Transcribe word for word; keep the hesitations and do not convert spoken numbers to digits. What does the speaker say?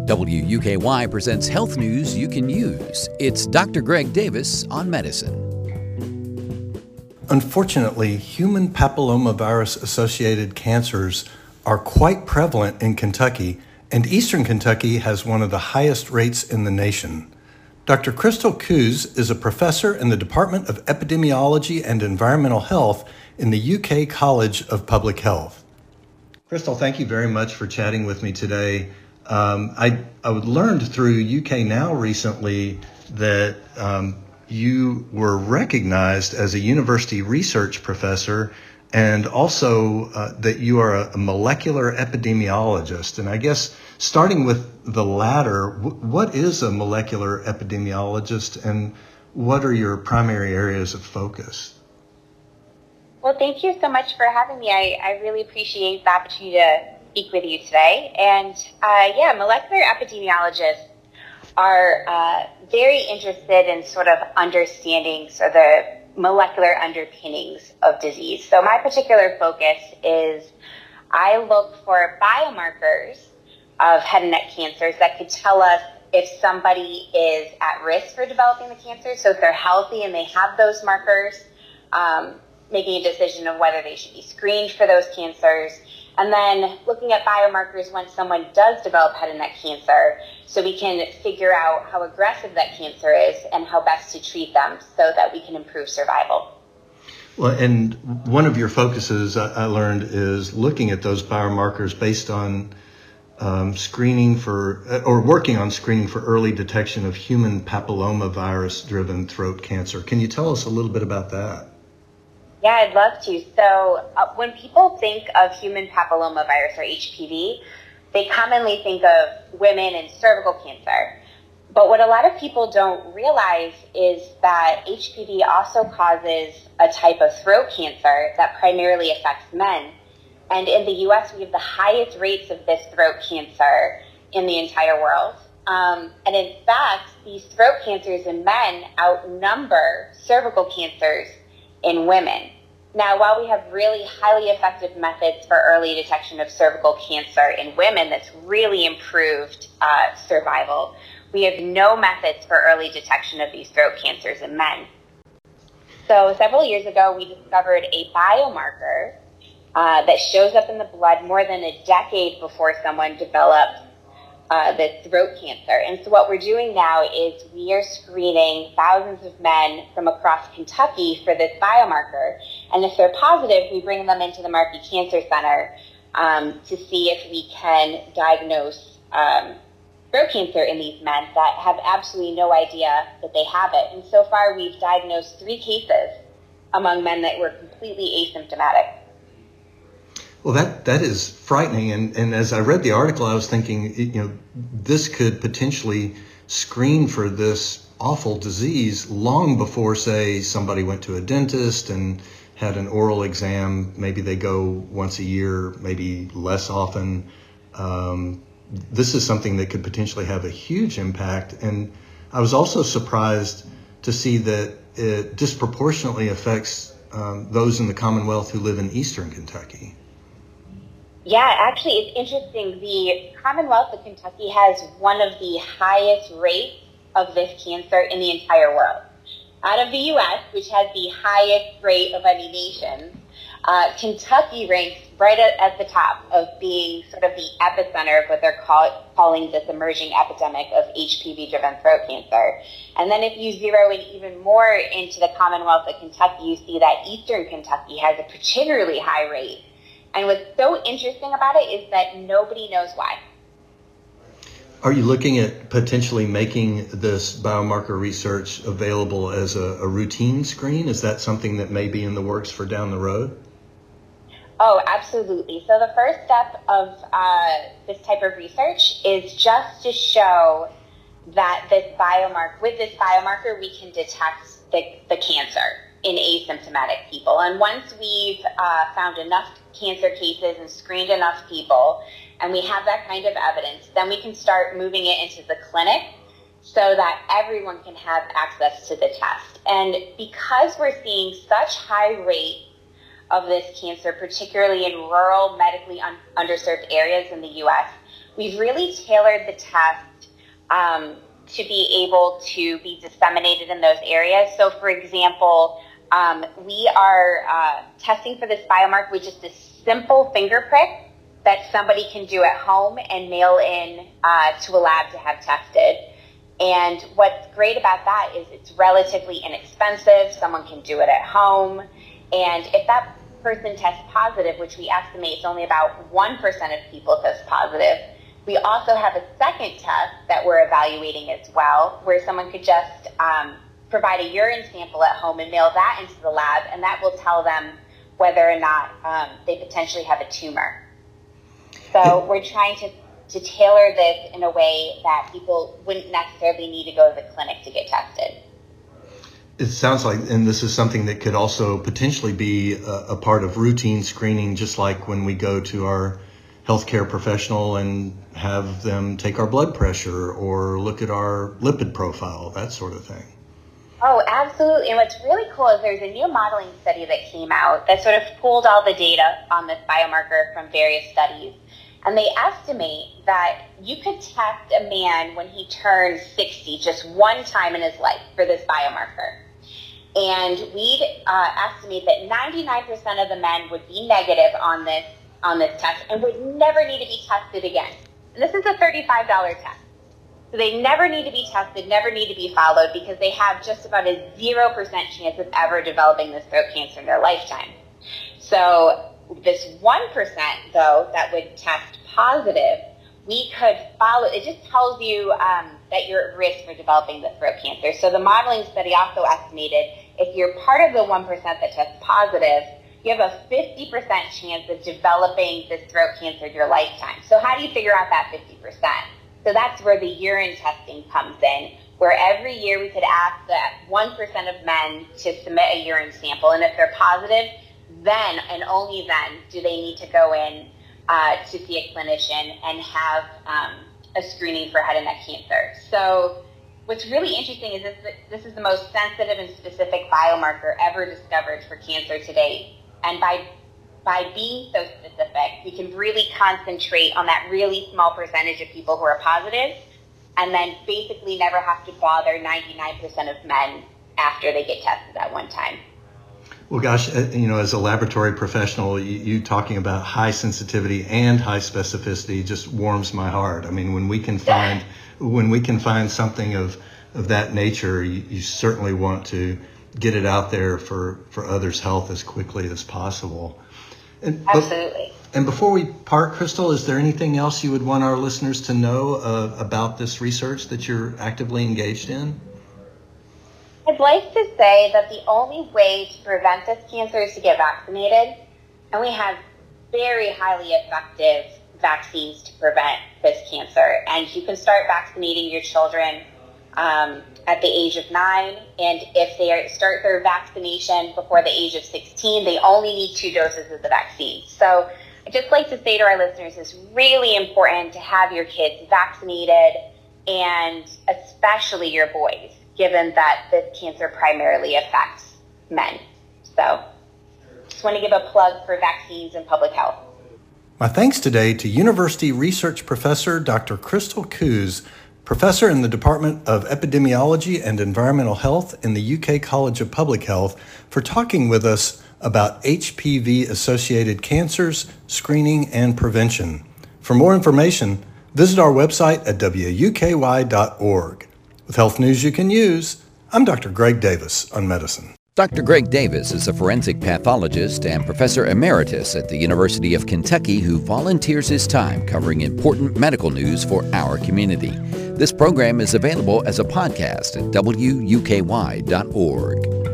W U K Y presents health news you can use. It's Doctor Greg Davis on medicine. Unfortunately, human papillomavirus-associated cancers are quite prevalent in Kentucky, and Eastern Kentucky has one of the highest rates in the nation. Doctor Crystal Coos is a professor in the Department of Epidemiology and Environmental Health in the U K College of Public Health. Crystal, thank you very much for chatting with me today. Um, I, I learned through U K Now recently that um, you were recognized as a university research professor, and also uh, that you are a, a molecular epidemiologist. And I guess starting with the latter, w- what is a molecular epidemiologist, and what are your primary areas of focus? Well, thank you so much for having me. I, I really appreciate the opportunity to speak with you today. And uh, yeah, molecular epidemiologists are uh, very interested in sort of understanding so the molecular underpinnings of disease. So my particular focus is I look for biomarkers of head and neck cancers that could tell us if somebody is at risk for developing the cancer. So if they're healthy and they have those markers, um, making a decision of whether they should be screened for those cancers, and then looking at biomarkers when someone does develop head and neck cancer, so we can figure out how aggressive that cancer is and how best to treat them so that we can improve survival. Well, and one of your focuses, I learned, is looking at those biomarkers based on um, screening for, or working on screening for early detection of human papillomavirus-driven throat cancer. Can you tell us a little bit about that? Yeah, I'd love to. So uh, when people think of human papillomavirus, or H P V, they commonly think of women and cervical cancer. But what a lot of people don't realize is that H P V also causes a type of throat cancer that primarily affects men. And in the U S, we have the highest rates of this throat cancer in the entire world. Um, and in fact, these throat cancers in men outnumber cervical cancers in women. Now, while we have really highly effective methods for early detection of cervical cancer in women that's really improved uh, survival, we have no methods for early detection of these throat cancers in men. So several years ago, we discovered a biomarker uh, that shows up in the blood more than a decade before someone develops Uh, the throat cancer. And so what we're doing now is we are screening thousands of men from across Kentucky for this biomarker. And if they're positive, we bring them into the Markey Cancer Center um, to see if we can diagnose um, throat cancer in these men that have absolutely no idea that they have it. And so far, we've diagnosed three cases among men that were completely asymptomatic. Well, that, that is frightening. And, and as I read the article, I was thinking, you know, this could potentially screen for this awful disease long before, say, somebody went to a dentist and had an oral exam. Maybe they go once a year, maybe less often. Um, this is something that could potentially have a huge impact. And I was also surprised to see that it disproportionately affects um, those in the Commonwealth who live in Eastern Kentucky. Yeah, actually, it's interesting. The Commonwealth of Kentucky has one of the highest rates of this cancer in the entire world. Out of the U S, which has the highest rate of any nation, uh, Kentucky ranks right at, at the top of being sort of the epicenter of what they're call, calling this emerging epidemic of H P V-driven throat cancer. And then if you zero in even more into the Commonwealth of Kentucky, you see that Eastern Kentucky has a particularly high rate. And what's so interesting about it is that nobody knows why. Are you looking at potentially making this biomarker research available as a, a routine screen? Is that something that may be in the works for down the road? Oh, absolutely. So the first step of uh, this type of research is just to show that this biomarker, with this biomarker, we can detect the, the cancer in asymptomatic people. And once we've uh, found enough cancer cases and screened enough people, and we have that kind of evidence, then we can start moving it into the clinic so that everyone can have access to the test. And because we're seeing such high rate of this cancer, particularly in rural, medically un- underserved areas in the U S, we've really tailored the test um, to be able to be disseminated in those areas. So for example, um, we are uh, testing for this biomarker with just a simple finger prick that somebody can do at home and mail in uh, to a lab to have tested. And what's great about that is it's relatively inexpensive. Someone can do it at home. And if that person tests positive, which we estimate is only about one percent of people test positive, we also have a second test that we're evaluating as well, where someone could just um, provide a urine sample at home and mail that into the lab, and that will tell them whether or not um, they potentially have a tumor. So we're trying to, to tailor this in a way that people wouldn't necessarily need to go to the clinic to get tested. It sounds like, and this is something that could also potentially be a, a part of routine screening, just like when we go to our healthcare professional and have them take our blood pressure or look at our lipid profile, that sort of thing. Oh, absolutely. And what's really cool is there's a new modeling study that came out that sort of pulled all the data on this biomarker from various studies. And they estimate that you could test a man when he turns sixty just one time in his life for this biomarker. And we'd uh, estimate that ninety-nine percent of the men would be negative on this on this test and would never need to be tested again. And this is a thirty-five dollars test. So they never need to be tested, never need to be followed, because they have just about a zero percent chance of ever developing this throat cancer in their lifetime. So this one percent, though, that would test positive, we could follow. It just tells you um, that you're at risk for developing the throat cancer. So the modeling study also estimated if you're part of the one percent that tests positive, you have a fifty percent chance of developing this throat cancer in your lifetime. So how do you figure out that fifty percent? So that's where the urine testing comes in, where every year we could ask that one percent of men to submit a urine sample. And if they're positive, then and only then do they need to go in uh, to see a clinician and have um, a screening for head and neck cancer. So what's really interesting is this, this is the most sensitive and specific biomarker ever discovered for cancer to date. And by by being so specific, we can really concentrate on that really small percentage of people who are positive, and then basically never have to bother ninety-nine percent of men after they get tested that one time. Well, gosh, you know, as a laboratory professional, you, you talking about high sensitivity and high specificity just warms my heart. I mean, when we can find when we can find something of of that nature, you, you certainly want to get it out there for, for others' health as quickly as possible. And, Absolutely. But, and before we part, Crystal, is there anything else you would want our listeners to know uh, about this research that you're actively engaged in? I'd like to say that the only way to prevent this cancer is to get vaccinated, and we have very highly effective vaccines to prevent this cancer. And you can start vaccinating your children um, at the age of nine, and if they are, start their vaccination before the age of sixteen, they only need two doses of the vaccine. So I'd just like to say to our listeners, it's really important to have your kids vaccinated, and especially your boys, given that this cancer primarily affects men. So just want to give a plug for vaccines and public health. My thanks today to University Research Professor Doctor Crystal Koos, Professor in the Department of Epidemiology and Environmental Health in the U K College of Public Health, for talking with us about H P V-associated cancers, screening, and prevention. For more information, visit our website at w u k y dot org. With health news you can use, I'm Doctor Greg Davis on medicine. Doctor Greg Davis is a forensic pathologist and professor emeritus at the University of Kentucky who volunteers his time covering important medical news for our community. This program is available as a podcast at w u k y dot org.